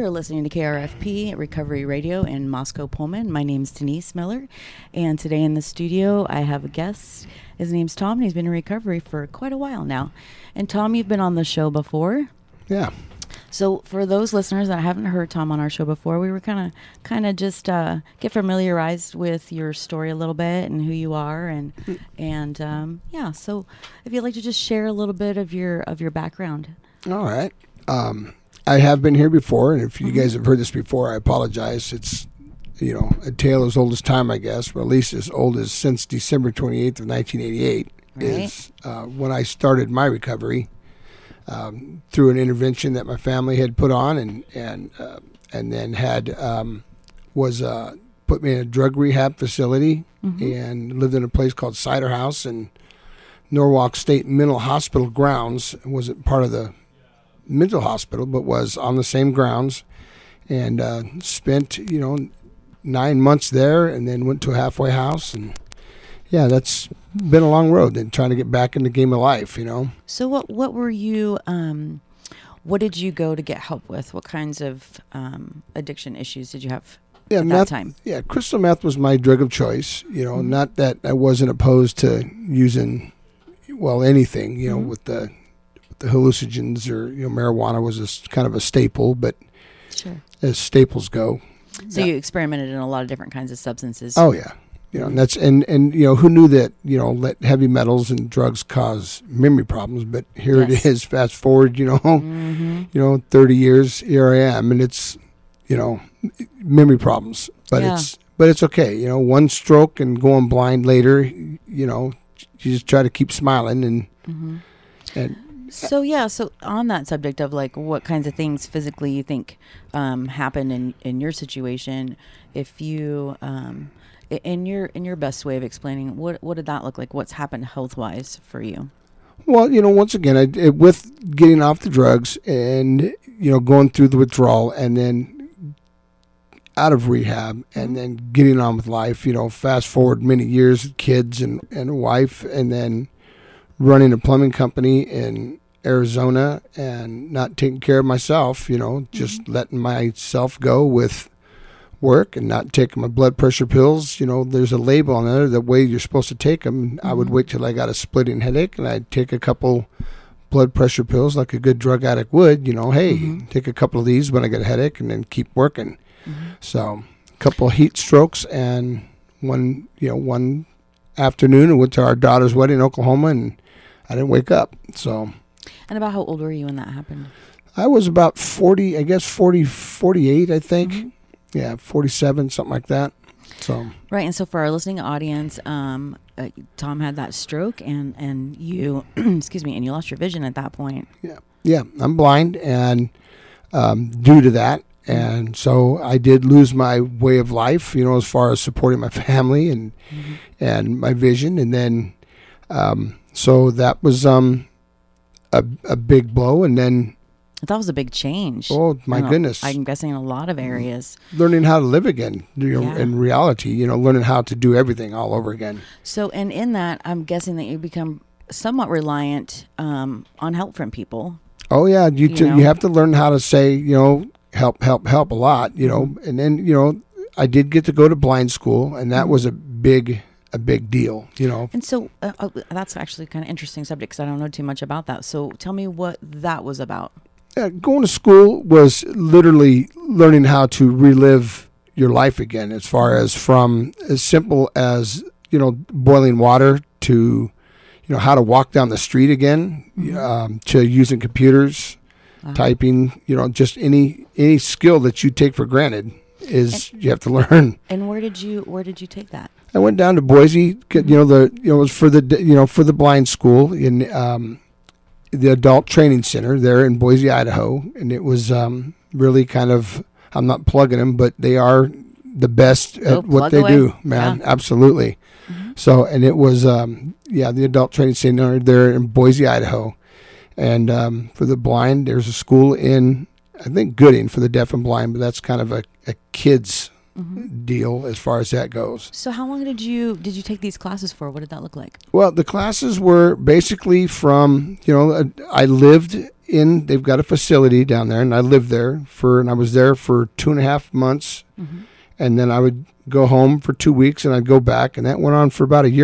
You're listening to KRFP Recovery Radio in Moscow, Pullman. My name's Denise Miller, and today in the studio I have a guest. His name's Tom, and he's been in recovery for quite a while now. And Tom, you've been on the show before. Yeah. So for those listeners that haven't heard Tom on our show before, we were kind of just get familiarized with your story a little bit and who you are, and yeah. So if you'd like to just share a little bit of your background. All right. I have been here before, and if you guys have heard this before, I apologize. It's, a tale as old as time, I guess, or at least as old as since December 28th of 1988 is when I started my recovery through an intervention that my family had put on, and then had put me in a drug rehab facility and lived in a place called Cider House in Norwalk State Mental Hospital grounds. It wasn't part of the mental hospital, but was on the same grounds, and spent 9 months there, and then went to a halfway house, and that's been a long road. And trying to get back in the game of life, So what were you? What did you go to get help with? What kinds of addiction issues did you have at that time? Yeah, crystal meth was my drug of choice. Not that I wasn't opposed to using anything. With the hallucinogens or marijuana was kind of a staple, but sure, as staples go. So you experimented in a lot of different kinds of substances. Oh yeah, and that's and who knew that let heavy metals and drugs cause memory problems? But here it is. Fast forward, 30 years, here I am, and it's memory problems. But it's okay. One stroke and going blind later. You just try to keep smiling and. So on that subject of what kinds of things physically you think happened in your situation, if you in your best way of explaining what did that look like? What's happened health wise for you? Well, once again, with getting off the drugs and going through the withdrawal and then out of rehab and then getting on with life. Fast forward many years, kids and a wife, and then running a plumbing company in Arizona and not taking care of myself, just letting myself go with work and not taking my blood pressure pills. There's a label on there, the way you're supposed to take them. I would wait till I got a splitting headache and I'd take a couple blood pressure pills like a good drug addict would, take a couple of these when I get a headache and then keep working. So a couple of heat strokes, and one afternoon I went to our daughter's wedding in Oklahoma and I didn't wake up. So. And about how old were you when that happened? I was about 40, I guess 48, I think. Yeah, 47, something like that. So. Right, and so for our listening audience, Tom had that stroke, and you, excuse me, and you lost your vision at that point. Yeah, I'm blind, and due to that, and so I did lose my way of life, as far as supporting my family and my vision, and then so that was a big blow, and then that was a big change. Oh my goodness! I'm guessing in a lot of areas. Learning how to live again, in reality, learning how to do everything all over again. So, and in that, I'm guessing that you become somewhat reliant on help from people. Oh yeah, you have to learn how to say, help a lot, and then I did get to go to blind school, and that was a big deal, And so that's actually kind of interesting subject because I don't know too much about that. So tell me what that was about. Yeah, going to school was literally learning how to relive your life again, as far as from as simple as, boiling water to, how to walk down the street again, to using computers, typing, just any skill that you take for granted you have to learn. And where did you take that? I went down to Boise. It was for the blind school in the Adult Training Center there in Boise, Idaho, and it was really kind of. I'm not plugging them, but they are the best at what they do, man. Yeah. Absolutely. So, and it was the Adult Training Center there in Boise, Idaho, and for the blind, there's a school in I think Gooding for the deaf and blind, but that's kind of a kids deal as far as that goes. So how long did you take these classes for? What did that look like? Well, the classes were basically from, I lived they've got a facility down there, and I lived there and I was there for 2.5 months, and then I would go home for 2 weeks, and I'd go back, and that went on for about 1.5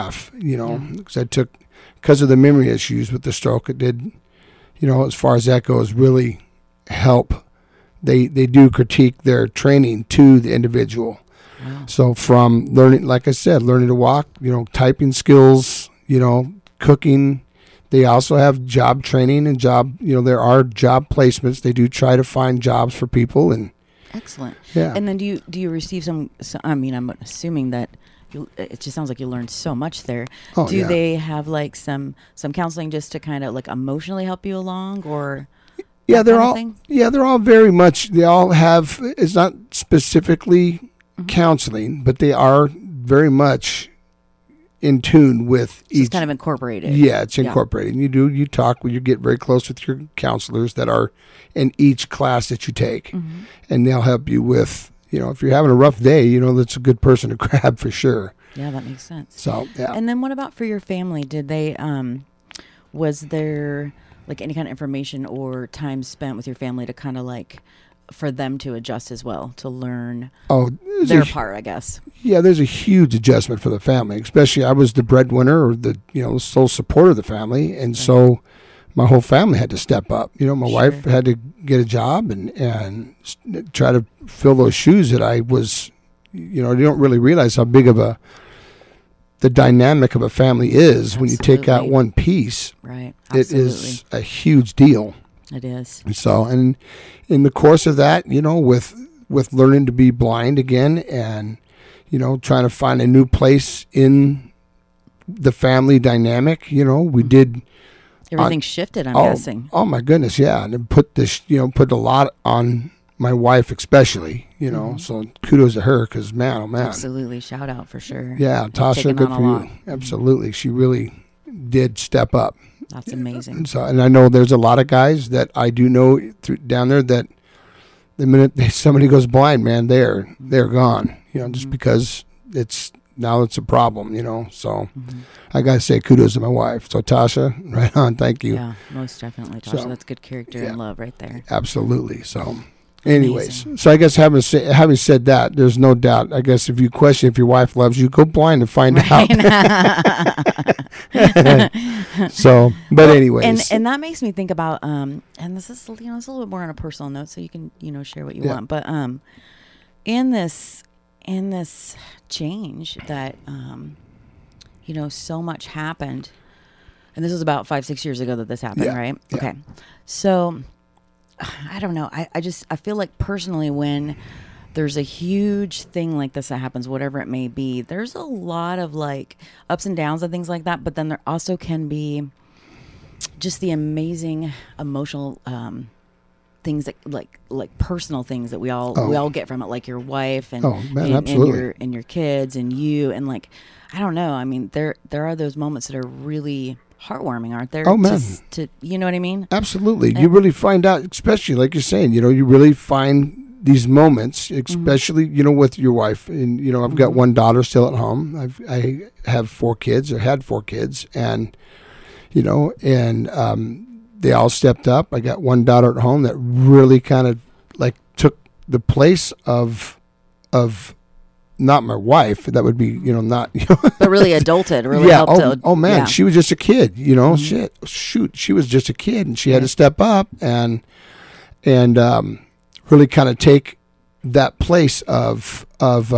years, because of the memory issues with the stroke. It did, as far as that goes, really help. They do critique their training to the individual. Wow. So from learning, like I said, learning to walk, typing skills, cooking. They also have job training and there are job placements. They do try to find jobs for people. And excellent. Yeah. And then do you receive some, I'm assuming that it just sounds like you learned so much there. Oh, do yeah. they have like some counseling just to kind of like emotionally help you along, or? Yeah, they're all very much, they all have, it's not specifically counseling, but they are very much in tune with So each. it's kind of incorporated. Yeah, it's incorporated. You talk, you get very close with your counselors that are in each class that you take, and they'll help you with, if you're having a rough day, that's a good person to grab for sure. Yeah, that makes sense. So, yeah. And then what about for your family? Did they, was there like any kind of information or time spent with your family to kind of like, for them to adjust as well, to learn their part, I guess? Yeah, there's a huge adjustment for the family, especially I was the breadwinner or the, sole supporter of the family. And so my whole family had to step up. My wife had to get a job and try to fill those shoes that I was, you don't really realize how big of the dynamic of a family is when you take out one piece. Right. It is a huge deal. It is. So, and in the course of that, with learning to be blind again and, trying to find a new place in the family dynamic, we did. Everything shifted, I'm guessing. Oh my goodness. Yeah. And put put a lot on my wife, especially, so kudos to her. 'Cause man, oh man. Absolutely. Shout out for sure. Yeah. Tasha, good for you. Absolutely. She really did step up. That's amazing. And I know there's a lot of guys that I do know down there that the minute somebody goes blind, man, they're gone. Just because it's a problem. So I gotta say kudos to my wife. So Tasha, right on. Thank you. Yeah, most definitely, Tasha. That's good character and love right there. Absolutely. So. Anyways, so I guess having said that, there's no doubt. I guess if you question if your wife loves you, go blind and find out. So, but anyways, and that makes me think about and this is it's a little bit more on a personal note, so you can share what you want. But in this change that so much happened, and this was about 5-6 years ago that this happened, right? Yeah. Okay, so. I don't know. I feel like personally when there's a huge thing like this that happens, whatever it may be, there's a lot of like ups and downs and things like that. But then there also can be just the amazing emotional things that like personal things that we all get from it, like your wife and and your kids and you, and like I don't know. I mean, there are those moments that are really heartwarming, aren't there? Oh man, you know what I mean? Absolutely. And you really find out, especially like you're saying, you really find these moments, especially with your wife. And I've got one daughter still at home. I have 4 kids, or had 4 kids, and they all stepped up. I got one daughter at home that really kind of like took the place of not my wife. That would be, not, but really adulted, really helped. Oh man, she was just a kid, she was just a kid, and she had to step up and really kind of take that place of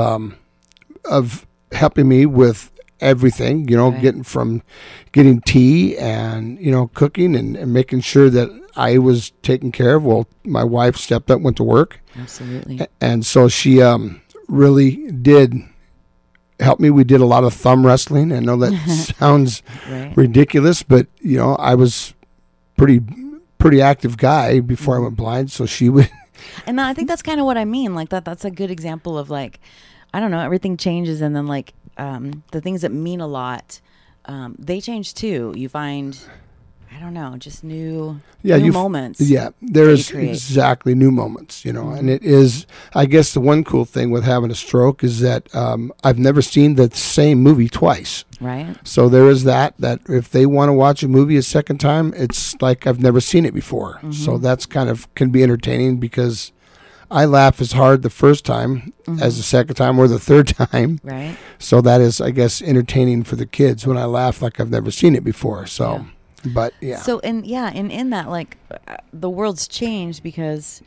helping me with everything, getting tea and, cooking and making sure that I was taken care of. Well, my wife stepped up, went to work. Absolutely. And so she, really did help me. We did a lot of thumb wrestling. I know that sounds ridiculous, but I was pretty active guy before I went blind. So she would, and I think that's kind of what I mean. Like that's a good example of like, I don't know, everything changes, and then like the things that mean a lot, they change too. You find, I don't know, just new you moments. Yeah, there's create. exactly new moments, and it is, I guess the one cool thing with having a stroke is that I've never seen the same movie twice. Right. So there is that if they want to watch a movie a second time, it's like I've never seen it before. So that's kind of can be entertaining because I laugh as hard the first time as the second time or the third time. Right. So that is, I guess, entertaining for the kids when I laugh like I've never seen it before. So. Yeah. But yeah. So and in that, like, the world's changed because,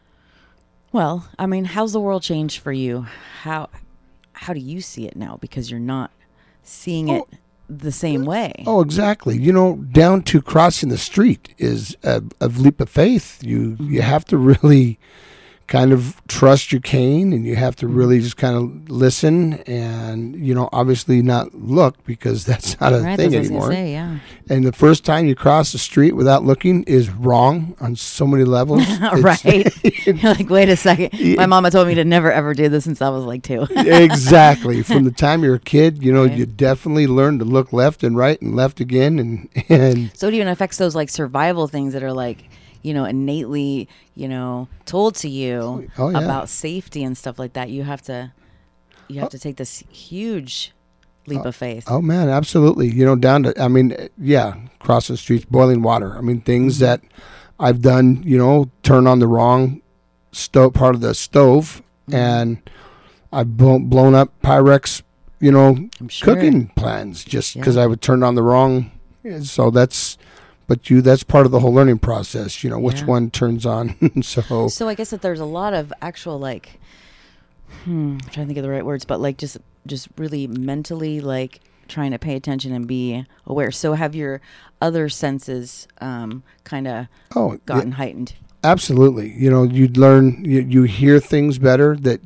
well, I mean, how's the world changed for you? How do you see it now? Because you're not seeing it the same way. Oh, exactly. Down to crossing the street is a leap of faith. You have to really kind of trust your cane, and you have to really just kind of listen and, obviously not look because that's not a thing anymore. Say, yeah. And the first time you cross the street without looking is wrong on so many levels. Right. You're like, wait a second. My mama told me to never, ever do this since I was like 2. Exactly. From the time you're a kid, you definitely learn to look left and right and left again. And so it even affects those, like, survival things that are, like, innately, told to you about safety and stuff like that. You have to take this huge leap of faith. Oh man, absolutely. Down to, crossing the streets, boiling water. I mean, things that I've done, turn on the wrong part of the stove, and I've blown up Pyrex, cooking plans just because I would turn on the wrong. So that's part of the whole learning process, which one turns on. So I guess that there's a lot of actual, like, I'm trying to think of the right words, but like just really mentally, like, trying to pay attention and be aware. So have your other senses kind of gotten heightened? Absolutely. You'd learn, you hear things better, that,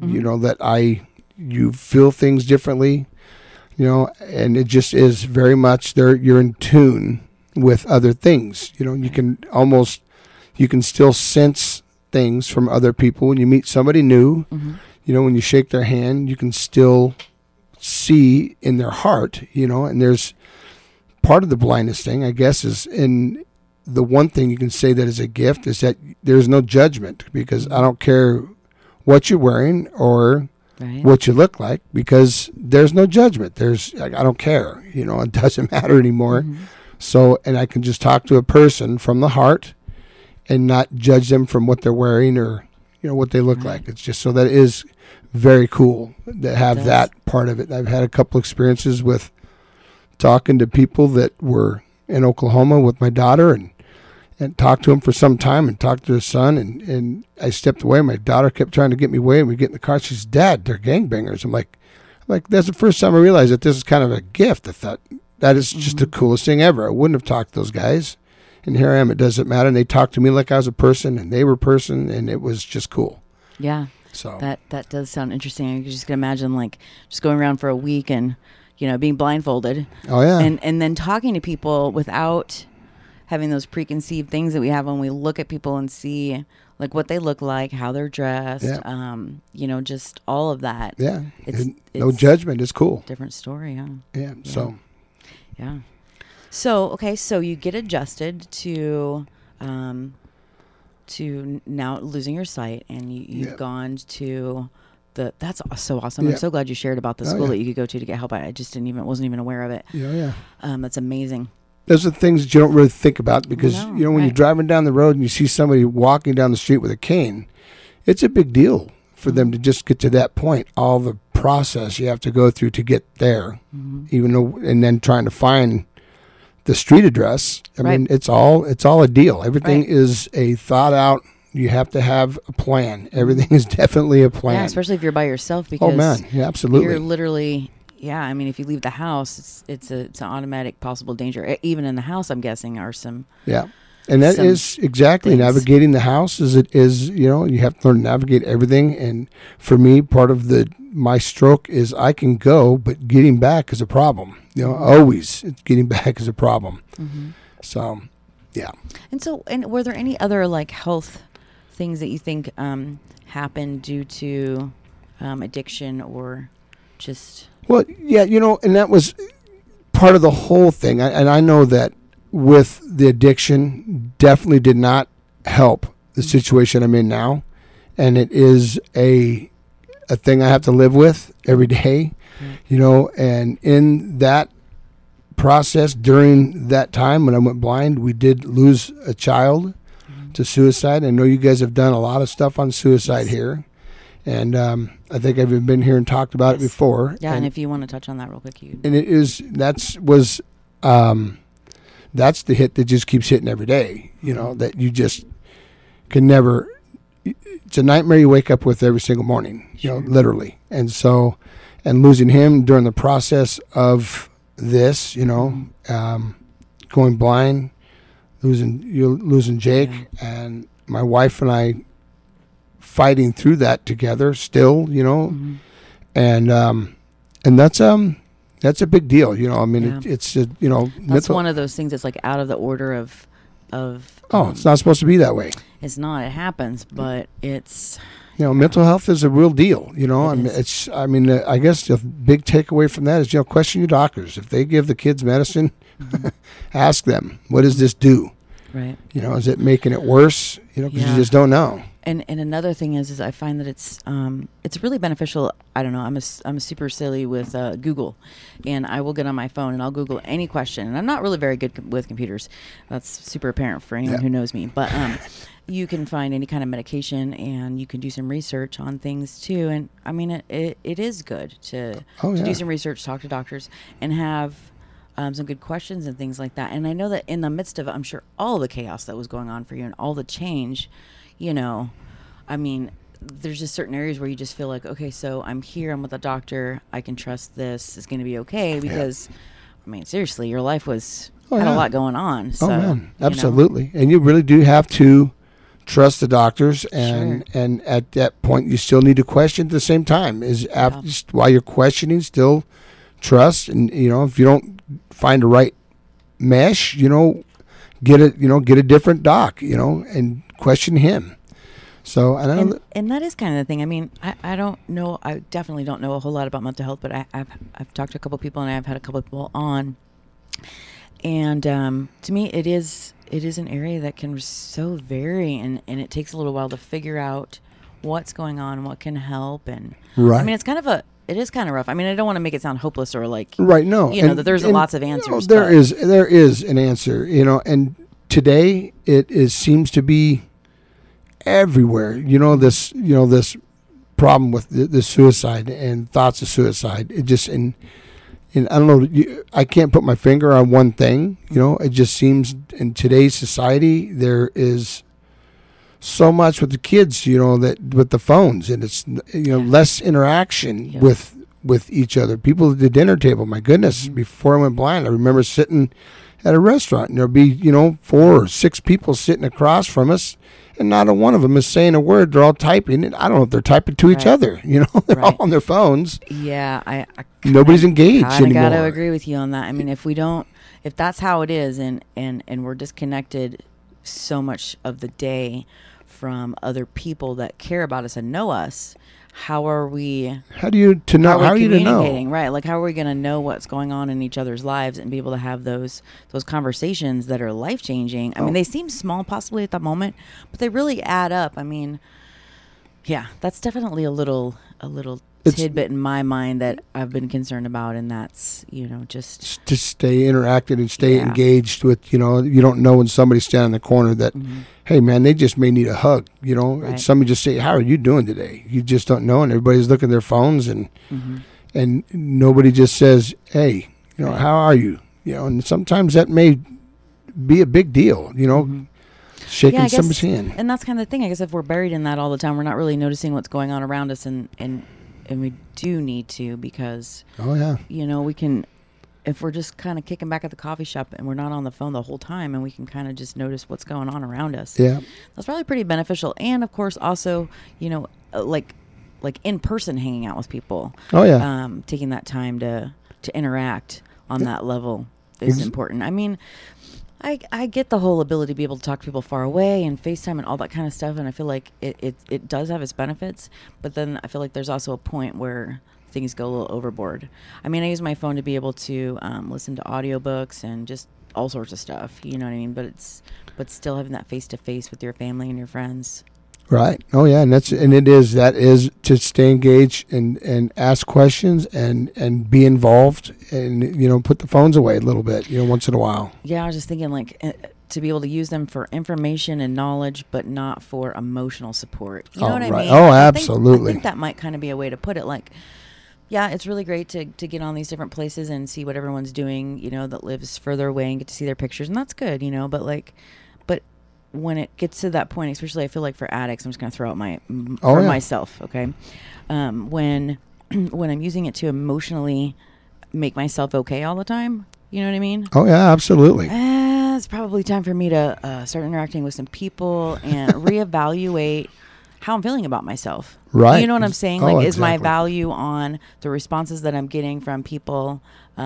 you feel things differently, and it just is very much there. You're in tune with other things. You can still sense things from other people when you meet somebody new. When you shake their hand, you can still see in their heart, and there's part of the blindness thing, I guess, is in the one thing you can say that is a gift is that there's no judgment, because I don't care what you're wearing or what you look like, because there's no judgment. I don't care, it doesn't matter anymore. So, and I can just talk to a person from the heart and not judge them from what they're wearing or, what they look like. It's just, so that is very cool to have that part of it. I've had a couple experiences with talking to people that were in Oklahoma with my daughter and talked to them for some time and talked to their son. And I stepped away. My daughter kept trying to get me away, and we get in the car. She says, "Dad, they're gangbangers." I'm like, that's the first time I realized that this is kind of a gift. I thought, that is just the coolest thing ever. I wouldn't have talked to those guys. And here I am. It doesn't matter. And they talked to me like I was a person, and they were a person, and it was just cool. Yeah. So that does sound interesting. I just can imagine, like, just going around for a week and, being blindfolded. Oh, yeah. And then talking to people without having those preconceived things that we have when we look at people and see, like, what they look like, how they're dressed, just all of that. Yeah. It's no judgment. It's cool. Different story, huh? Yeah. So. Yeah. So, okay, so you get adjusted to now losing your sight, and you've gone to that's so awesome. I'm so glad you shared about the school that you could go to get help. I just wasn't even aware of it. Yeah. That's amazing. Those are things that you don't really think about, because, when you're driving down the road and you see somebody walking down the street with a cane, it's a big deal for them to just get to that point. All the process you have to go through to get there, even though, and then trying to find the street address. I mean, it's all a deal. Everything is a thought out. You have to have a plan. Everything is definitely a plan. Yeah, especially if you're by yourself, because absolutely. You're literally, I mean, if you leave the house, it's an automatic possible danger. Even in the house, I'm guessing, are some. Yeah. And that is exactly things. Navigating the house you have to learn to navigate everything. And for me, part of my stroke is I can go, but getting back is a problem. Always getting back is a problem. So, yeah. And were there any other, like, health things that you think happened due to addiction or just? Well, yeah, and that was part of the whole thing. And I know that with the addiction definitely did not help the situation I'm in now, and it is a thing I have to live with every day, you know. And in that process, during that time when I went blind, we did lose a child to suicide. I know you guys have done a lot of stuff on suicide here, and I think I've even been here and talked about it before. Yeah, and if you want to touch on that real quick, you. And it is that's the hit that just keeps hitting every day. You know, that you just can never. It's a nightmare you wake up with every single morning. You know, literally. And so, and losing him during the process of this, you know, going blind, losing Jake, and my wife and I fighting through that together still, you know, and that's a big deal, you know. I mean, it's you know, that's one of those things that's like out of the order of. It's not supposed to be that way. It's not. It happens, but it's. You know, mental health is a real deal. You know, I guess the big takeaway from that is, you know, question your doctors. If they give the kids medicine, ask them, what does this do? Right. You know, is it making it worse? You know, because you just don't know. And another thing is I find that it's really beneficial. I don't know. I'm super silly with Google, and I will get on my phone and I'll Google any question. And I'm not really very good with computers. That's super apparent for anyone who knows me. But you can find any kind of medication, and you can do some research on things too. And I mean, it is good to do some research, talk to doctors, and have some good questions and things like that. And I know that in the midst of, I'm sure, all the chaos that was going on for you and all the change, you know, I mean, there's just certain areas where you just feel like, okay, so I'm here, I'm with a doctor, I can trust this is going to be okay, because, I mean, seriously, your life had a lot going on. So, man, absolutely. You know. And you really do have to trust the doctors, and at that point, you still need to question at the same time. While you're questioning, still trust, and, you know, if you don't find the right mesh, you know, get a different doc, you know, and question him. So, and that is kind of the thing. I mean, I don't know. I definitely don't know a whole lot about mental health, but I've talked to a couple people, and I've had a couple of people on. And to me, it is an area that can so vary, and it takes a little while to figure out what's going on, what can help, and I mean, it is kind of rough. I mean, I don't want to make it sound hopeless or like no, you know, that there's lots of answers. You know, there is an answer, you know, and today it seems to be everywhere. You know, this problem with the suicide and thoughts of suicide. It just and I don't know. I can't put my finger on one thing. You know, it just seems in today's society there is so much with the kids. You know, that with the phones, and it's, you know, less interaction with each other. People at the dinner table. My goodness, before I went blind, I remember sitting at a restaurant, and there'd be, you know, 4 or 6 people sitting across from us, and not a one of them is saying a word. They're all typing. And I don't know if they're typing to each other. You know, they're all on their phones. Yeah, nobody's engaged anymore. I got to agree with you on that. I mean, if that's how it is, and we're disconnected so much of the day from other people that care about us and know us, how are we? How are you to know? Right? Like, how are we going to know what's going on in each other's lives and be able to have those conversations that are life changing? I mean, they seem small possibly at the moment, but they really add up. I mean, yeah, that's definitely a little tidbit in my mind that I've been concerned about, and that's, you know, just to stay interacted and stay engaged with, you know, you don't know when somebody's standing in the corner that, hey man, they just may need a hug, you know, and somebody just say, how are you doing today? You just don't know, and everybody's looking at their phones, and nobody just says, hey, you know, how are you? You know, and sometimes that may be a big deal, you know, shaking somebody's hand. And that's kind of the thing. I guess if we're buried in that all the time, we're not really noticing what's going on around us, and we do need to, because you know, we can, if we're just kind of kicking back at the coffee shop and we're not on the phone the whole time, and we can kind of just notice what's going on around us. Yeah, that's probably pretty beneficial. And of course, also, you know, like in person, hanging out with people. Taking that time to interact on that level is important. I mean, I get the whole ability to be able to talk to people far away and FaceTime and all that kind of stuff, and I feel like it does have its benefits, but then I feel like there's also a point where things go a little overboard. I mean, I use my phone to be able to listen to audiobooks and just all sorts of stuff. You know what I mean? But still having that face to face with your family and your friends. Right. Oh yeah, and that is to stay engaged and ask questions and be involved and put the phones away a little bit once in a while. Yeah, I was just thinking to be able to use them for information and knowledge, but not for emotional support. You know what I mean? Oh, absolutely. I think that might kind of be a way to put it. Yeah, it's really great to get on these different places and see what everyone's doing. That lives further away and get to see their pictures, and that's good. But when it gets to that point, especially I feel like for addicts, I'm just going to throw out myself. Okay. When I'm using it to emotionally make myself okay all the time, you know what I mean? Oh yeah, absolutely. It's probably time for me to start interacting with some people and reevaluate how I'm feeling about myself. Right. You know what I'm saying? Is my exactly. value on the responses that I'm getting from people,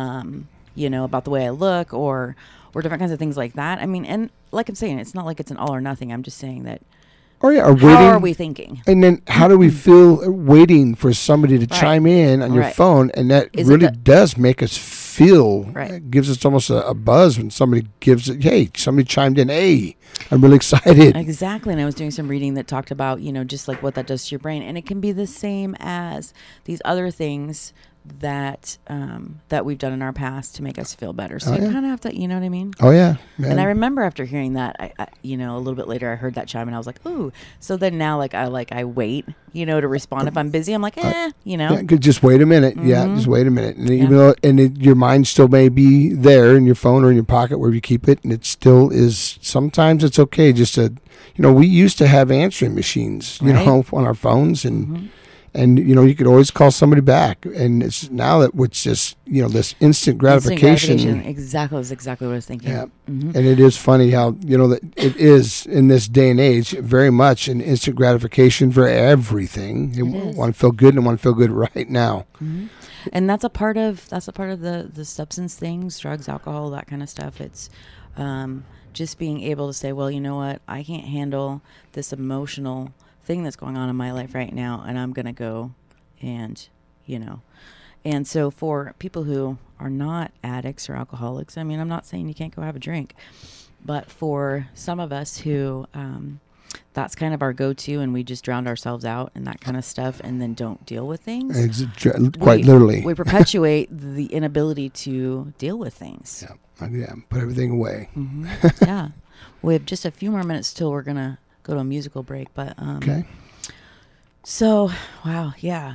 about the way I look or different kinds of things like that. I mean, and like I'm saying, it's not like it's an all or nothing. I'm just saying that. Oh yeah, how are we thinking? And then how do we feel waiting for somebody to chime in on your phone? And that really does make us feel. Right. It gives us almost a buzz when somebody gives it. Hey, somebody chimed in. Hey, I'm really excited. Exactly. And I was doing some reading that talked about just like what that does to your brain, and it can be the same as these other things that we've done in our past to make us feel better. So you kind of have to, you know what I mean? Oh yeah. Man. And I remember after hearing that, I a little bit later, I heard that chime and I was like, ooh. So then now, I wait, to respond. If I'm busy, I'm like, Yeah, just wait a minute. Mm-hmm. Yeah, just wait a minute. And even though, your mind still may be there in your phone or in your pocket wherever you keep it, and it still is. Sometimes it's okay just to, we used to have answering machines, on our phones and. Mm-hmm. And, you could always call somebody back. And it's now that it's just, this instant gratification. Exactly. That's exactly what I was thinking. Yeah. Mm-hmm. And it is funny how, that it is in this day and age very much an instant gratification for everything. You want to feel good and want to feel good right now. Mm-hmm. And that's a part of the substance things, drugs, alcohol, that kind of stuff. It's just being able to say, well, you know what? I can't handle this emotional thing that's going on in my life right now, and I'm gonna go and and so for people who are not addicts or alcoholics, I mean, I'm not saying you can't go have a drink, but for some of us who that's kind of our go-to, and we just drowned ourselves out and that kind of stuff and then don't deal with things, quite literally we perpetuate the inability to deal with things. Put everything away. Mm-hmm. Yeah, we have just a few more minutes till we're gonna go to a musical break, but okay. So wow, yeah.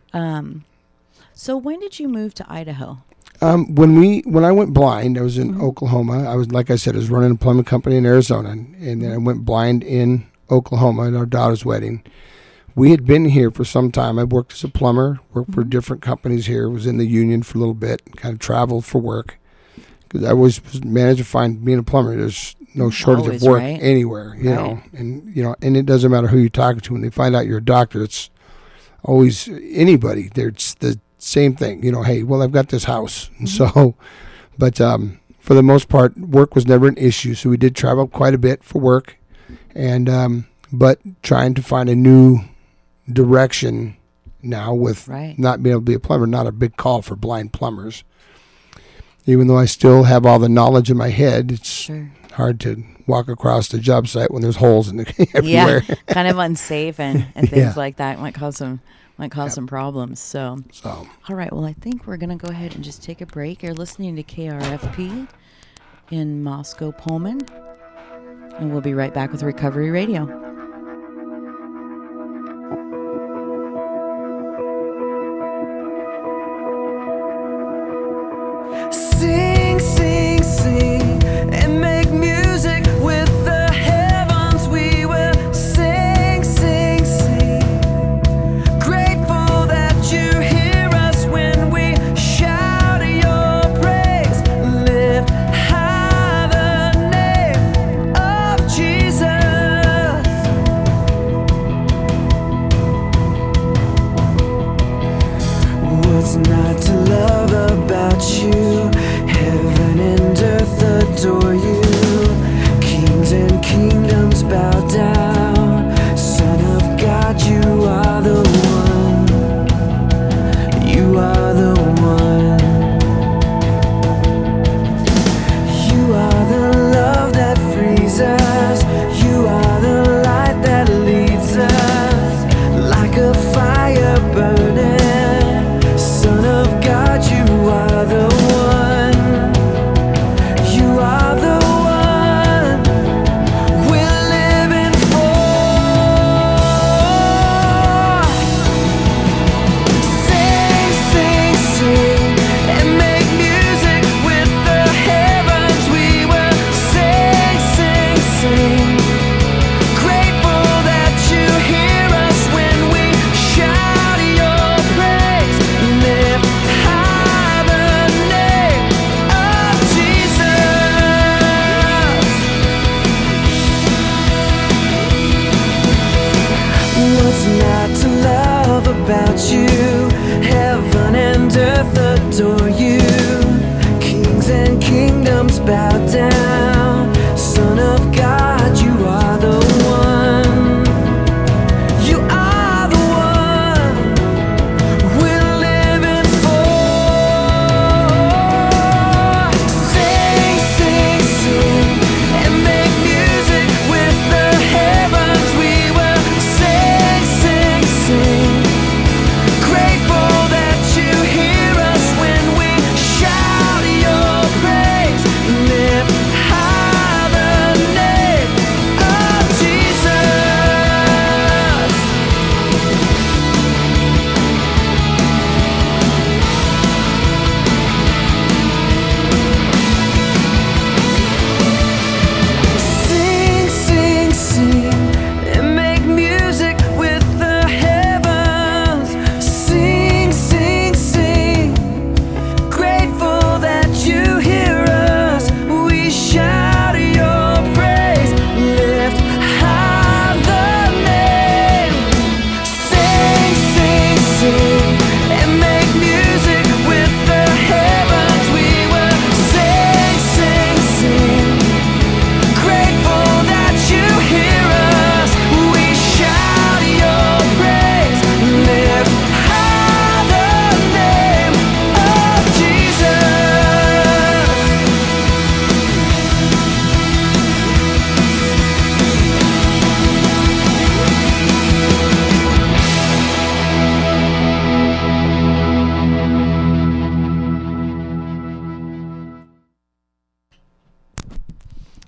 So when did you move to Idaho? When I went blind, I was in Oklahoma. I was, like I said, I was running a plumbing company in Arizona, and then I went blind in Oklahoma at our daughter's wedding. We had been here for some time. I worked as a plumber, worked for different companies here, was in the union for a little bit, kind of traveled for work. Because I was managed to find, being a plumber, there's no shortage of work anywhere, you know. And and it doesn't matter who you're talking to. When they find out you're a doctor, it's always anybody. There's the same thing, hey, well, I've got this house. And so, but for the most part, work was never an issue. So we did travel quite a bit for work, and but trying to find a new direction now with not being able to be a plumber, not a big call for blind plumbers. Even though I still have all the knowledge in my head, it's hard to walk across the job site when there's holes in everywhere. Yeah, kind of unsafe and things like that might cause some problems. So, all right. Well, I think we're gonna go ahead and just take a break. You're listening to KRFP in Moscow, Pullman, and we'll be right back with Recovery Radio. Sing, sing, sing, and make music with the heavens. We will sing, sing, sing. Grateful that you hear us when we shout your praise. Lift high the name of Jesus.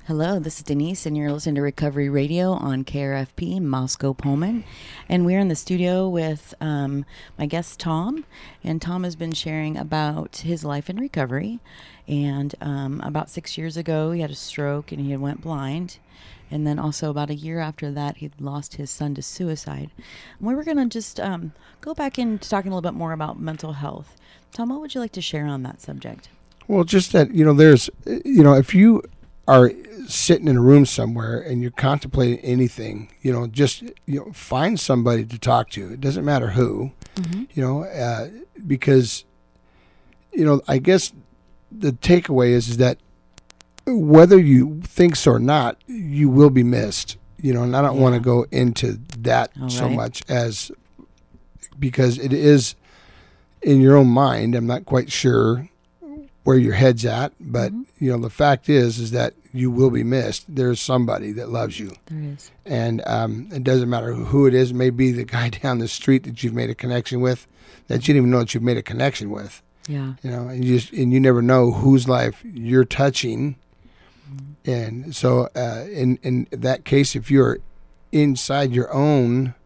Hello, this is Denise, and you're listening to Recovery Radio on KRFP, Moscow, Pullman. And we're in the studio with my guest, Tom. And Tom has been sharing about his life in recovery. And about 6 years ago, he had a stroke and he went blind. And then also about a year after that, he lost his son to suicide. And we were going to just go back into talking a little bit more about mental health. Tom, what would you like to share on that subject? Well, just that, there's, if you are sitting in a room somewhere and you're contemplating anything, just find somebody to talk to. It doesn't matter who, because I guess the takeaway is that whether you think so or not, you will be missed. And I don't want to go into that so much as because it is in your own mind. I'm not quite sure where your head's at, but the fact is that you will be missed. There's somebody that loves you. There is. And it doesn't matter who it is. It may be the guy down the street that you've made a connection with that you didn't even know that you've made a connection with. Yeah. And you never know whose life you're touching. And so in that case, if you're inside your own,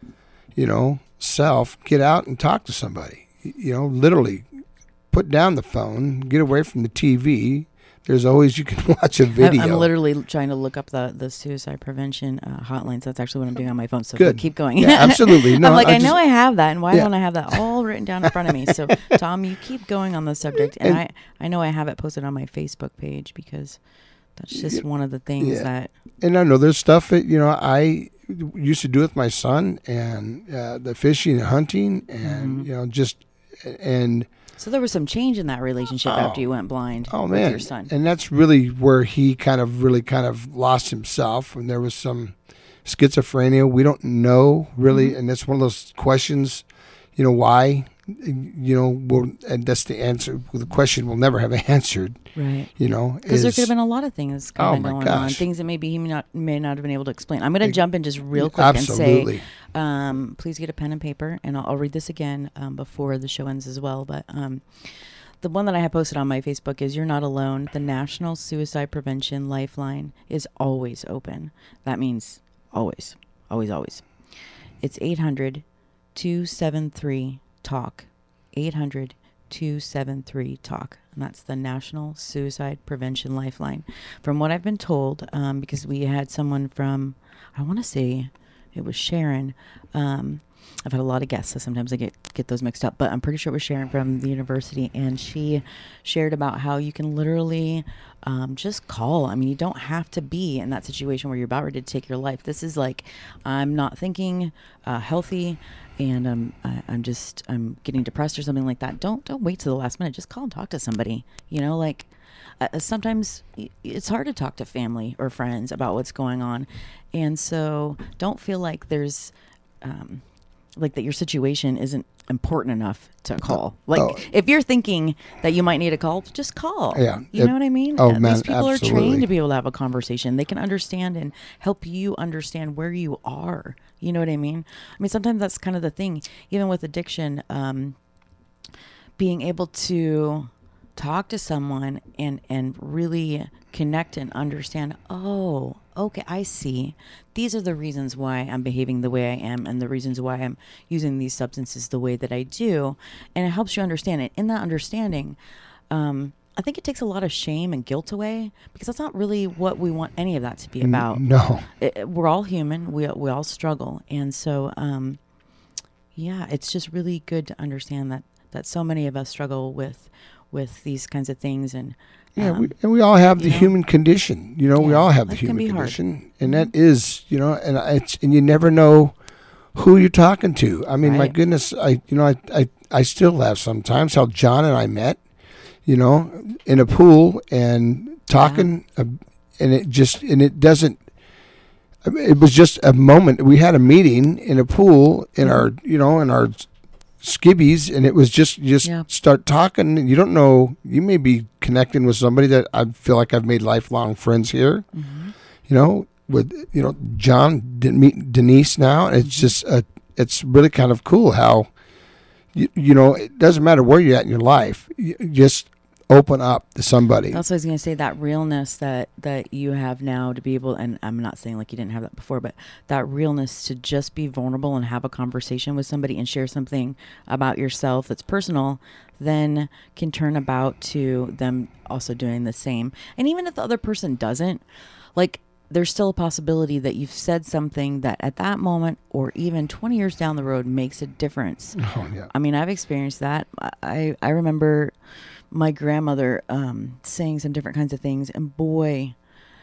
self, get out and talk to somebody. Literally put down the phone, get away from the TV. There's always, you can watch a video. I'm literally trying to look up the suicide prevention hotlines. That's actually what I'm doing on my phone. So Good. Keep going. Yeah, absolutely. No, I'm like, I know I have that, and why Yeah. don't I have that all written down in front of me? So, Tom, you keep going on the subject, and I know I have it posted on my Facebook page because that's just one of the things that. And I know there's stuff that I used to do with my son, and the fishing and hunting, and and. So there was some change in that relationship after you went blind with your son. And that's really where he kind of lost himself. And there was some schizophrenia. We don't know really. And that's one of those questions, why, and that's the answer. The question will never have answered. Right. Because there could have been a lot of things kind of going on. gosh. Things that maybe he may not have been able to explain. I'm going to jump in just real quick Absolutely. and say, please get a pen and paper, and I'll read this again before the show ends as well. But the one that I have posted on my Facebook is "You're not alone. The National Suicide Prevention Lifeline is always open." That means always, always, always. It's 800-273-TALK. 800-273-TALK. And that's the National Suicide Prevention Lifeline. From what I've been told, because we had someone from, I want to say it was Sharon. I've had a lot of guests, so sometimes I get those mixed up, but I'm pretty sure it was Sharon from the university, and she shared about how you can literally just call. I mean, you don't have to be in that situation where you're about ready to take your life. This is like, I'm not thinking healthy, and I'm getting depressed or something like that. Don't wait till the last minute. Just call and talk to somebody. Sometimes it's hard to talk to family or friends about what's going on, and so don't feel like there's that your situation isn't important enough to call. If you're thinking that you might need a call, just call. Yeah. You know what I mean? Oh, man, These people absolutely. are trained to be able to have a conversation. They can understand and help you understand where you are. You know what I mean? I mean, sometimes that's kind of the thing, even with addiction, being able to talk to someone and really connect and understand, oh, okay, I see. These are the reasons why I'm behaving the way I am and the reasons why I'm using these substances the way that I do. And it helps you understand it. In that understanding, I think it takes a lot of shame and guilt away, because that's not really what we want any of that to be about. No. We're all human. We all struggle. And so, it's just really good to understand that so many of us struggle with these kinds of things. And we all have the human condition. We all have the life can human be hard. condition, and that is, and you never know who you're talking to. I mean, my Right. goodness, I still laugh sometimes how John and I met, in a pool and talking, and it was just a moment. We had a meeting in a pool in our skibbies, and it was just start talking, and you don't know, you may be connecting with somebody that I feel like I've made lifelong friends here. With John didn't meet Denise now, and it's just it's really kind of cool how it doesn't matter where you're at in your life, just open up to somebody. That's what I was going to say, that realness that you have now to be able, and I'm not saying like you didn't have that before, but that realness to just be vulnerable and have a conversation with somebody and share something about yourself that's personal, then can turn about to them also doing the same. And even if the other person doesn't, like, there's still a possibility that you've said something that at that moment or even 20 years down the road makes a difference. Oh, yeah. I mean, I've experienced that. I remember my grandmother saying some different kinds of things, and boy,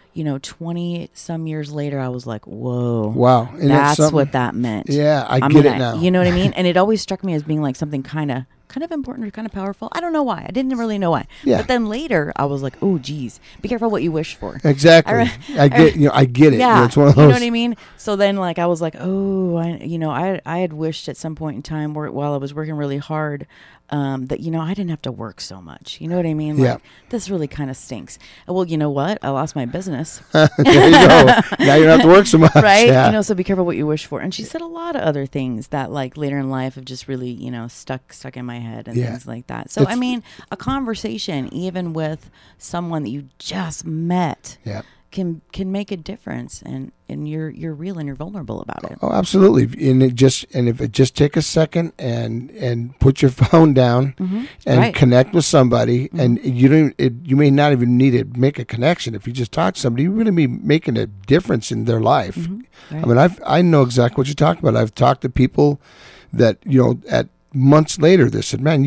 20 some years later, I was like, whoa, Wow. And that's what that meant. Yeah, I get it now. You know what I mean? And it always struck me as being like something kind of important or kind of powerful. I don't know why. I didn't really know why. Yeah. But then later, I was like, oh, geez, be careful what you wish for. Exactly. I get it. Yeah, It's one of those. you know what I mean? So then, like, I was like, oh, I had wished at some point in time while I was working really hard that, I didn't have to work so much. You know what I mean? Like, Yeah. this really kind of stinks. Well, you know what? I lost my business. There you go. Now you don't have to work so much. Right? Yeah. So be careful what you wish for. And she said a lot of other things that, like, later in life have just really, stuck in my head and Yeah. things like that. So, I mean, a conversation, even with someone that you just met, Yeah. can make a difference, and you're real and you're vulnerable about it. Oh, absolutely. And if it just take a second and put your phone down and Right. connect with somebody, and you may not even need to make a connection. If you just talk to somebody, you really be making a difference in their life. Right. I mean, I know exactly what you're talking about. I've talked to people that at months later, they said, "Man,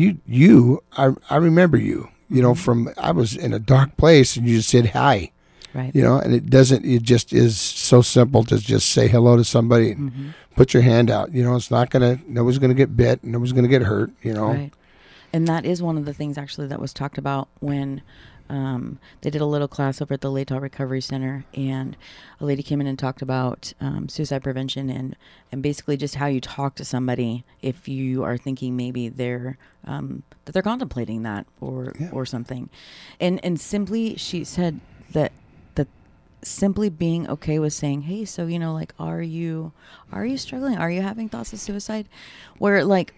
I remember you. From I was in a dark place, and you just said hi." Right. And it just is so simple to just say hello to somebody and put your hand out. It's nobody's going to get bit. Nobody's going to get hurt, Right. And that is one of the things actually that was talked about when they did a little class over at the Latah Recovery Center, and a lady came in and talked about suicide prevention and basically just how you talk to somebody if you are thinking maybe they're that they're contemplating that or something. And simply she said that simply being okay with saying, hey, so, like, are you struggling? Are you having thoughts of suicide? Where, like,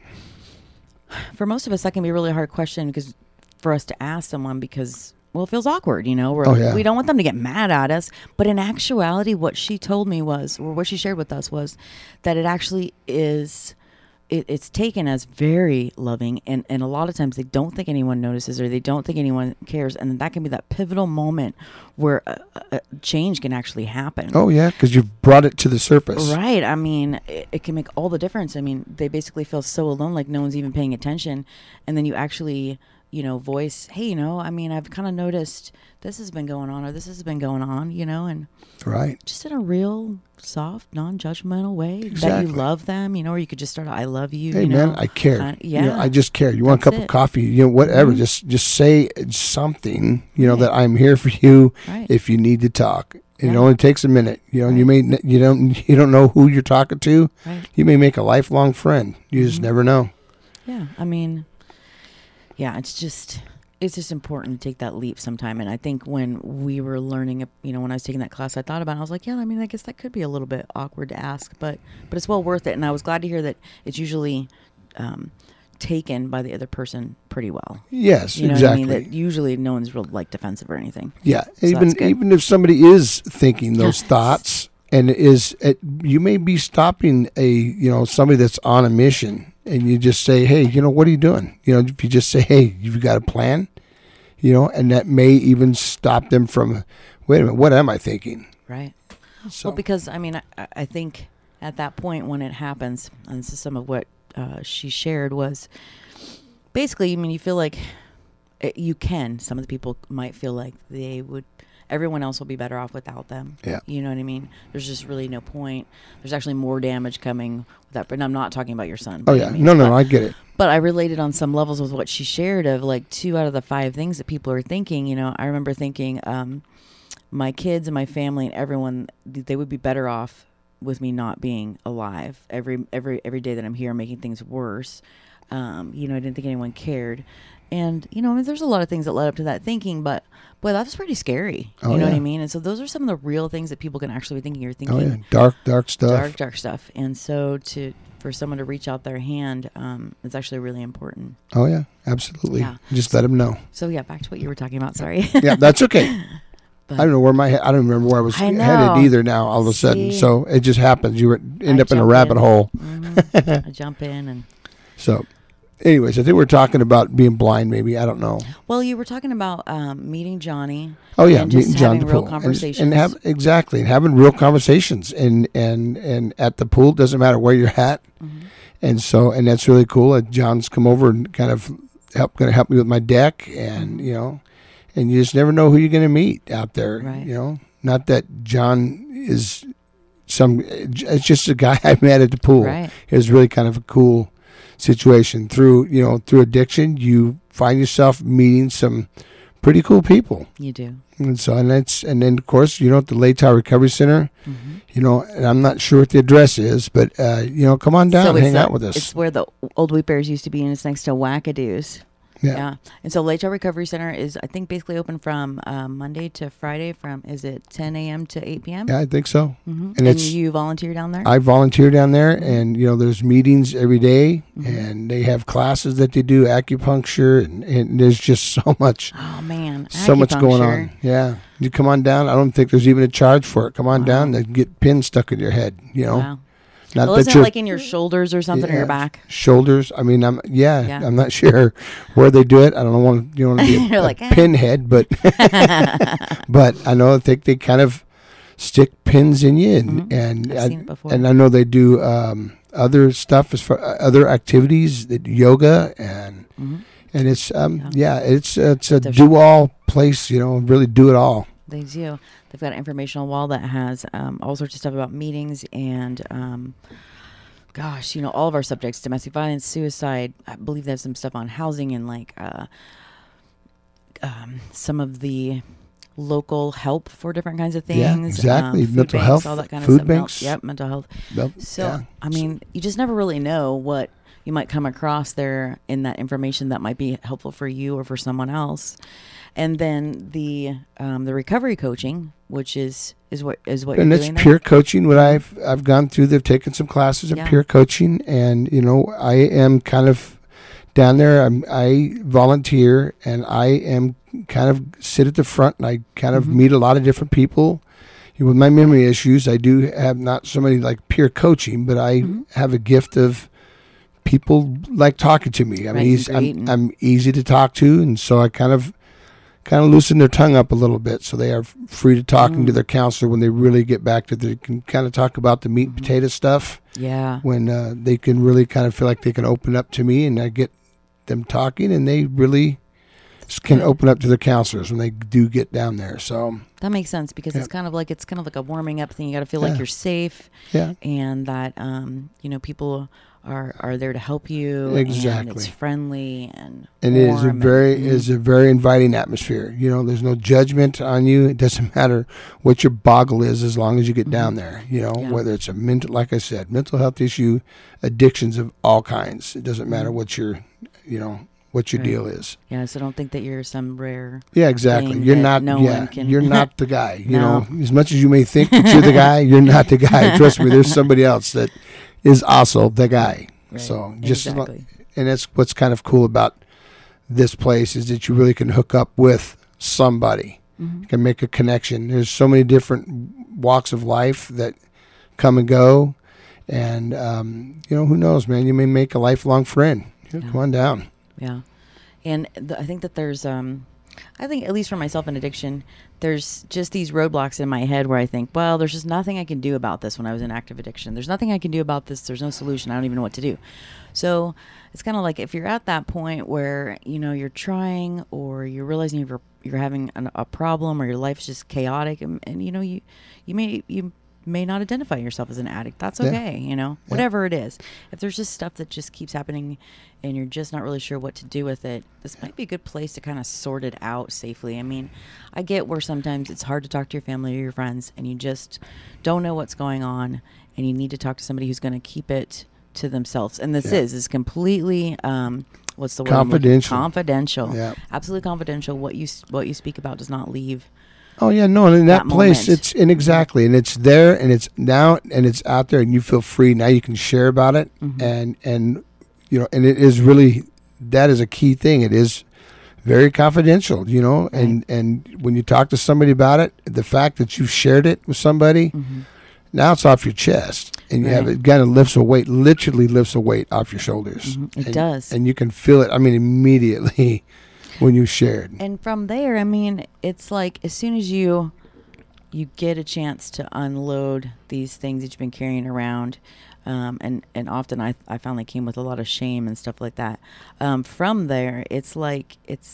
for most of us, that can be a really hard question because for us to ask someone because, well, it feels awkward, we don't want them to get mad at us. But in actuality, what she told me was, or what she shared with us was that it actually is, it's taken as very loving, and a lot of times they don't think anyone notices or they don't think anyone cares, and that can be that pivotal moment where a change can actually happen. Oh yeah, because you've brought it to the surface. Right. I mean, it can make all the difference. I mean, they basically feel so alone, like no one's even paying attention, and then you actually voice, hey, I mean, I've kind of noticed this has been going on or this has been going on, and Right. just in a real soft, non-judgmental way that Exactly. you love them, or you could just start, I love you. Hey man, I care. Yeah. I just care. You want a That's cup of it. coffee? Whatever. Just say something. That I'm here for you Right. if you need to talk. And It Yeah. only takes a minute. You Right. you don't know who you're talking to. Right. You may make a lifelong friend. You just never know. Yeah. I mean, yeah, it's just important to take that leap sometime. And I think when we were learning, when I was taking that class, I thought about it. I was like, yeah, I mean, I guess that could be a little bit awkward to ask, but it's well worth it. And I was glad to hear that it's usually taken by the other person pretty well. Yes, You know exactly. what I mean? That usually no one's real defensive or anything. Yeah, So that's good. even if somebody is thinking those thoughts, and you may be stopping somebody that's on a mission, and you just say, hey, what are you doing? If you just say, hey, you've got a plan, and that may even stop them from, wait a minute, what am I thinking? Right. So Well, because I mean, I think at that point when it happens, and this is some of what she shared was basically, I mean, you feel like some of the people might feel like everyone else will be better off without them. Yeah. You know what I mean? There's just really no point. There's actually more damage coming with that. But I'm not talking about your son. oh by yeah, any means, no, but- I get it. But I related on some levels with what she shared of like 2 out of the 5 things that people are thinking. I remember thinking my kids and my family and everyone, they would be better off with me not being alive every day that I'm here, making things worse. I didn't think anyone cared. And, I mean, there's a lot of things that led up to that thinking, but boy, that was pretty scary. Oh, you know what yeah. I mean? And so those are some of the real things that people can actually be thinking. You're thinking Oh yeah, dark stuff. dark stuff. And so for someone to reach out their hand, it's actually really important. Oh yeah, absolutely. Yeah. Just let them know. So yeah, back to what you were talking about. Sorry. Yeah, that's okay. But I don't know where I don't remember where I was I know. headed either now all of a sudden. See? So it just happens. You end I up in a jump rabbit in. hole. I jump in and. So anyways, I think we're talking about being blind maybe. I don't know. Well, you were talking about meeting Johnny. Oh yeah, and just meeting John having at the real pool. conversations. And having real conversations and at the pool, doesn't matter where you're at. Mm-hmm. And that's really cool. John's come over and kind of going to help me with my deck, and and you just never know who you're going to meet out there. Right. Not that John is it's just a guy I met at the pool. Right. It was really kind of a cool situation. Through addiction, you find yourself meeting some pretty cool people. You do. And then of course, at the Laytown Recovery Center, Mm-hmm. and I'm not sure what the address is, but come on down, So hang out with us. It's where the old Wheat Bears used to be, and it's next to Wackadoos. Yeah. And so Laytown Recovery Center is, I think, basically open from Monday to Friday is it 10 a.m. to 8 p.m.? Yeah, I think so. Mm-hmm. And And you volunteer down there? I volunteer down there, and there's meetings every day, Mm-hmm. and they have classes that they do, acupuncture, and there's just so much, Oh, man. so much going on. Acupuncture. Yeah, you come on down. I don't think there's even a charge for it. Come on Wow. down. They get pins stuck in your head. Wow. Not Well, that isn't you're it like in your shoulders or something, or Yeah. your back? shoulders. I mean, Yeah. I'm not sure where they do it. I don't want to be a, You're like, pinhead, but but I know they kind of stick pins in you, and I've seen it before. and I know they do other stuff as far other activities, that yoga and it's it's a There's- do all place. Really do it all. They do. They've got an informational wall that has all sorts of stuff about meetings and, all of our subjects: domestic violence, suicide. I believe they have some stuff on housing and some of the local help for different kinds of things. Yeah, exactly. Food Mental banks, health, all that kind food of stuff. banks. Yep, mental health. Yep, So, yeah. I mean, you just never really know what you might come across there in that information that might be helpful for you or for someone else. And then the recovery coaching, which is what And you're it's doing peer coaching. What I've gone through, they've taken some classes of Yeah. peer coaching, and I am kind of down there. I volunteer, and I am kind of sit at the front, and I kind of meet a lot of different people. With my memory issues, I do have not so many like peer coaching, but I have a gift of people like talking to me. I'm easy to talk to, and so I kind of loosen their tongue up a little bit, so they are free to talking to their counselor when they really get back to they can kind of talk about the meat and potato stuff. Yeah. When they can really kind of feel like they can open up to me, and I get them talking, and they really can open up to their counselors when they do get down there. So That makes sense because it's kind of like a warming up thing. You got to feel like you're safe, and that people are there to help you. Exactly. And it's friendly and it is a warm very inviting atmosphere. There's no judgment on you. It doesn't matter what your boggle is as long as you get down there. Whether it's a like I said, mental health issue, addictions of all kinds. It doesn't matter what your deal is. Yeah, so don't think that you're some rare. Yeah, exactly. thing You're that not. no yeah, one can- you're not the guy. No. As much as you may think that you're the guy, you're not the guy. Trust me. There's somebody else that is also the guy. Right. So Exactly. and that's what's kind of cool about this place is that you really can hook up with somebody. You can make a connection. There's so many different walks of life that come and go, and who knows, man? You may make a lifelong friend. Come on down. Yeah. And I think that there's, I think at least for myself in addiction, there's just these roadblocks in my head where I think, well, there's just nothing I can do about this when I was in active addiction. There's nothing I can do about this. There's no solution. I don't even know what to do. So it's kind of like if you're at that point where, you're trying or you're realizing you're having a problem or your life's just chaotic and you may not identify yourself as an addict. That's okay, whatever it is. If there's just stuff that just keeps happening and you're just not really sure what to do with it, this might be a good place to kind of sort it out safely. I mean, I get where sometimes it's hard to talk to your family or your friends and you just don't know what's going on and you need to talk to somebody who's going to keep it to themselves. And this is completely, what's the word? Confidential. Confidential. Yeah. Absolutely confidential. What you speak about does not leave Oh yeah, no, and in that place, moment. it's and exactly, and it's there, and it's now, and it's out there, and you feel free. Now you can share about it, Mm-hmm. and you know, and it is really, that is a key thing. It is very confidential, you know, and when you talk to somebody about it, the fact that you shared it with somebody, now it's off your chest, and you have Right. it kind of lifts a weight, literally lifts a weight off your shoulders. It And- does. and you can feel it. I mean, immediately when you shared. And from there, I mean, it's like as soon as you get a chance to unload these things that you've been carrying around, and often I found they came with a lot of shame and stuff like that. From there, it's like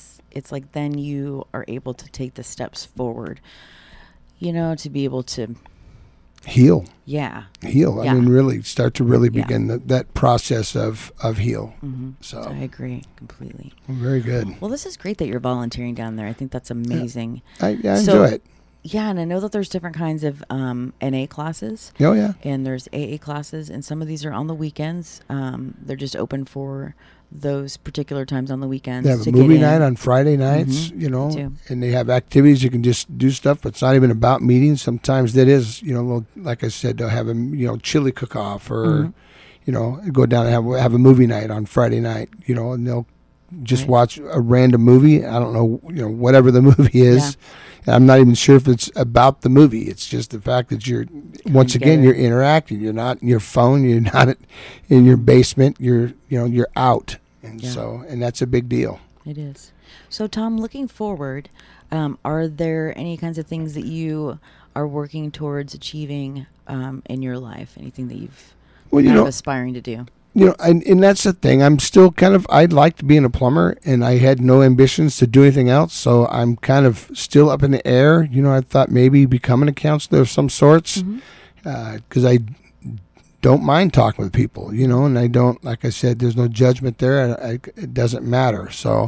then you are able to take the steps forward, you know, to be able to Heal. yeah. I Yeah. mean, really start to really Yeah. begin that process of heal. So So I agree completely. very good. Well, this is great that you're volunteering down there. I think that's amazing. I So- enjoy it. Yeah, and I know that there's different kinds of NA classes. Oh yeah. And there's AA classes, and some of these are on the weekends. They're just open for those particular times on the weekends. They have to a get movie in. night on Friday nights, Mhm, you know, they do. and they have activities. You can just do stuff, but it's not even about meetings. Sometimes that is, you know, like I said, they'll have a, you know, chili cook-off or, Mhm. you know, go down and have a movie night on Friday night, you know, and they'll just Right. watch a random movie. I don't know, you know, whatever the movie is. I'm not even sure if it's about the movie. It's just the fact that you're, once again, together. you're interacting. You're not in your phone. You're not in your basement. You're out. And Yeah. so, and that's a big deal. It is. So, Tom, looking forward, are there any kinds of things that you are working towards achieving in your life? Anything that you've Well, kind you of know, aspiring to do? and that's the thing. I'm still kind of, I'd like to be a plumber, and I had no ambitions to do anything else. So I'm kind of still up in the air. You know, I thought maybe becoming a counselor of some sorts, because I don't mind talking with people, you know, and I don't, like I said, there's no judgment there. It doesn't matter. So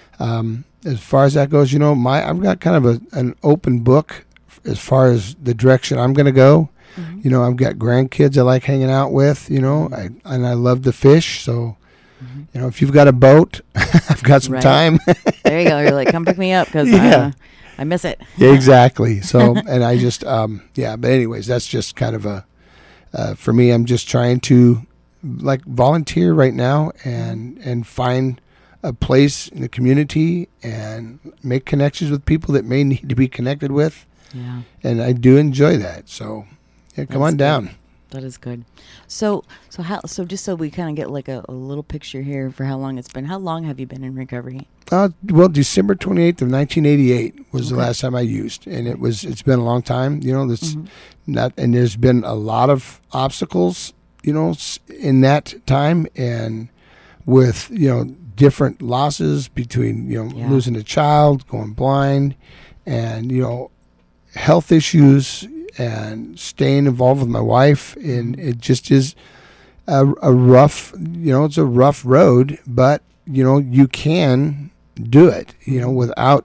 as far as that goes, you know, I've got kind of an open book as far as the direction I'm going to go. You know, I've got grandkids I like hanging out with, you know, and I love to fish. So, you know, if you've got a boat, I've got some Right. time. There you go. You're like, come pick me up because Yeah. I miss it. Yeah, exactly. So, and I just, yeah, but anyways, that's just kind of for me, I'm just trying to like volunteer right now and find a place in the community and make connections with people that may need to be connected with. Yeah. And I do enjoy that. So, yeah, come That's on good. down. That is good. So just so we kind of get like a little picture here for how long it's been. How long have you been in recovery? Well, December 28th of 1988 was the Okay. last time I used, and it's been a long time. You know, Mm-hmm. and there's been a lot of obstacles, you know, in that time, and with, you know, different losses between, you know, Yeah. losing a child, going blind, and, you know, health issues, and staying involved with my wife, and it just is a rough, you know, it's a rough road, but you know, you can do it, you know, without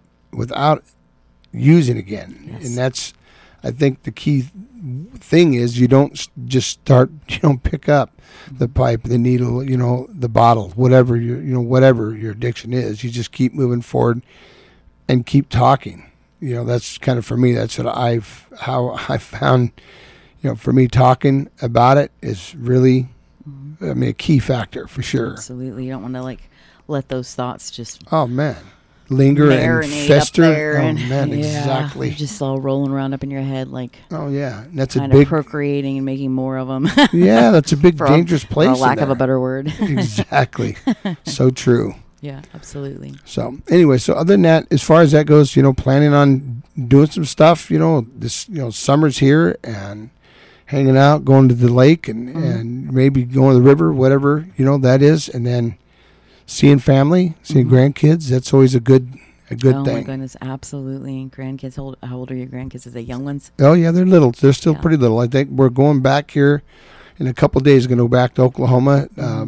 using again. Yes. And that's, I think the key thing is you don't just start, you don't pick up the pipe, the needle, you know, the bottle, whatever whatever your addiction is, you just keep moving forward and keep talking. You know, that's kind of, for me, that's how I found, you know, for me, talking about it is really, I mean, a key factor for sure. Absolutely. You don't want to like let those thoughts just Oh man, linger and marinate fester. up there. Oh And, man, yeah, exactly. just all rolling around up in your head, like Oh yeah, and that's a kind of big, procreating and making more of them. yeah, that's a big for dangerous place. For in lack of a there. better word. Exactly, so true. Yeah, absolutely. So anyway, so other than that, as far as that goes, you know, planning on doing some stuff. You know, this, you know, summer's here and hanging out, going to the lake, and maybe going to the river, whatever, you know, that is, and then seeing family, seeing grandkids. That's always a good Oh my thing. goodness, absolutely. And grandkids, how old are your grandkids? Is they young ones? Oh yeah, they're little. They're still Yeah. pretty little. I think we're going back here in a couple of days. Going to go back to Oklahoma.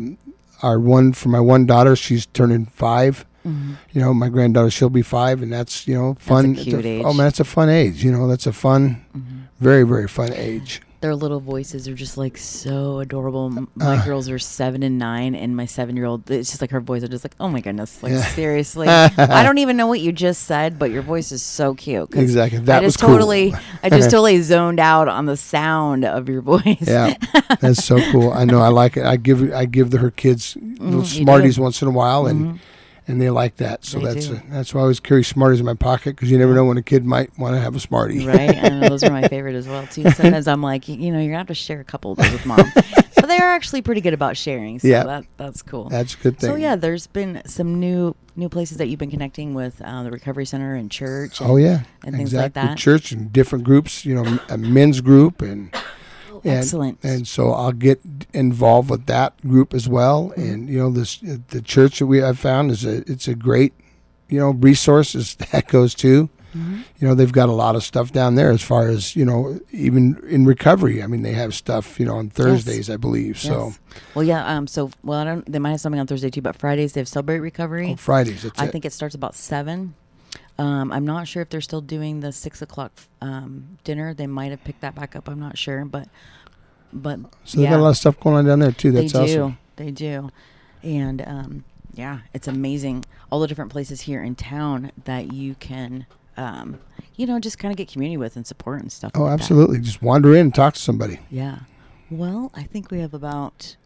For my one daughter, she's turning 5. You know, my granddaughter, she'll be 5, and that's, you know, fun. That's a cute age. Oh man, that's a fun age. You know, that's a fun, very, very fun age. Their little voices are just like so adorable. My girls are 7 and 9, and my 7-year-old, it's just like her voice. I'm just like, oh my goodness, like seriously. I don't even know what you just said, but your voice is so cute. Exactly, that was cool. I just totally zoned out on the sound of your voice. Yeah, that's so cool. I know, I like it. I give her kids little Smarties once in a while, and they like that. So that's why I always carry Smarties in my pocket, because you never know when a kid might want to have a Smartie. Right, and those are my favorite as well too. Sometimes I'm like, you're gonna have to share a couple of those with mom, but they are actually pretty good about sharing. So that's cool. That's a good thing. So yeah, there's been some new places that you've been connecting with, the Recovery Center and church. And things like that. Church and different groups. A men's group and. Excellent. And so I'll get involved with that group as well. And the church that I've found it's a great resource as that goes too. They've got a lot of stuff down there as far as even in recovery. I mean, they have stuff on Thursdays, I believe. Yes. So they might have something on Thursday too, but Fridays they have Celebrate Recovery. Oh, Fridays. I think it starts about 7. I'm not sure if they're still doing the 6:00 dinner. They might have picked that back up. I'm not sure, but so they got a lot of stuff going on down there too. That's awesome. They do, and it's amazing all the different places here in town that you can, just kind of get community with and support and stuff. Oh, absolutely! Just wander in and talk to somebody. Yeah. Well, I think we have about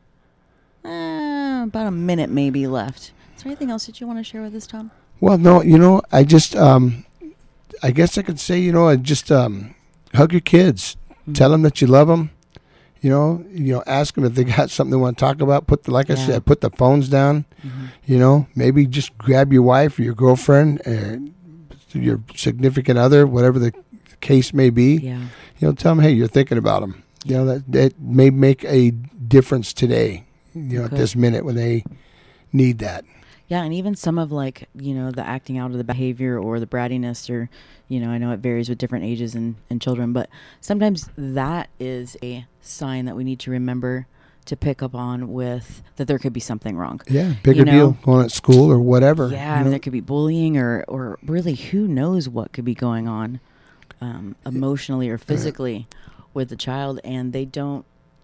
a minute maybe left. Is there anything else that you want to share with us, Tom? Well, no, I just, I guess I could say, just hug your kids, tell them that you love them, ask them if they got something they want to talk about. I said, put the phones down, maybe just grab your wife or your girlfriend and your significant other, whatever the case may be. Yeah. Tell them, hey, you're thinking about them. That may make a difference today, at this minute when they need that. Yeah, and even some of the acting out of the behavior or the brattiness or, I know it varies with different ages and children, but sometimes that is a sign that we need to remember to pick up on with that there could be something wrong. Yeah, bigger deal going at school or whatever. Yeah, I mean, there could be bullying or really who knows what could be going on emotionally or physically with the child, and they don't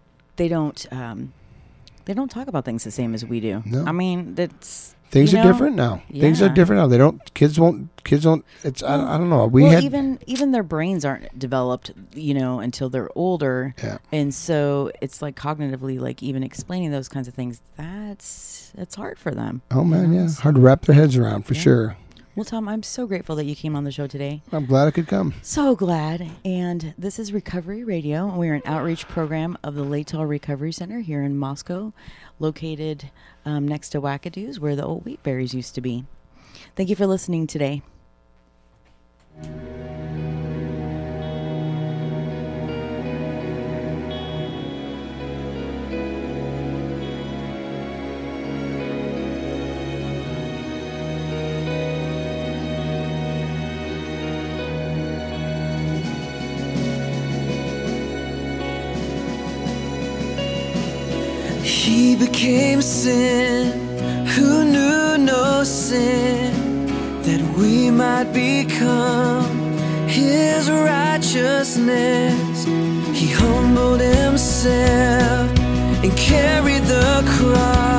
talk about things the same as we do. No. I mean, that's... Things are different now. Yeah. Things are different now. Kids don't, it's, I don't know. Even their brains aren't developed, until they're older. Yeah. And so it's like cognitively, even explaining those kinds of things, it's hard for them. Oh man, yeah. Hard to wrap their heads around for sure. Well, Tom, I'm so grateful that you came on the show today. I'm glad I could come. So glad. And this is Recovery Radio. And we're an outreach program of the Laytal Recovery Center here in Moscow, located next to Wackadoos, where the old wheat berries used to be. Thank you for listening today. He became sin, who knew no sin, that we might become his righteousness. He humbled himself and carried the cross.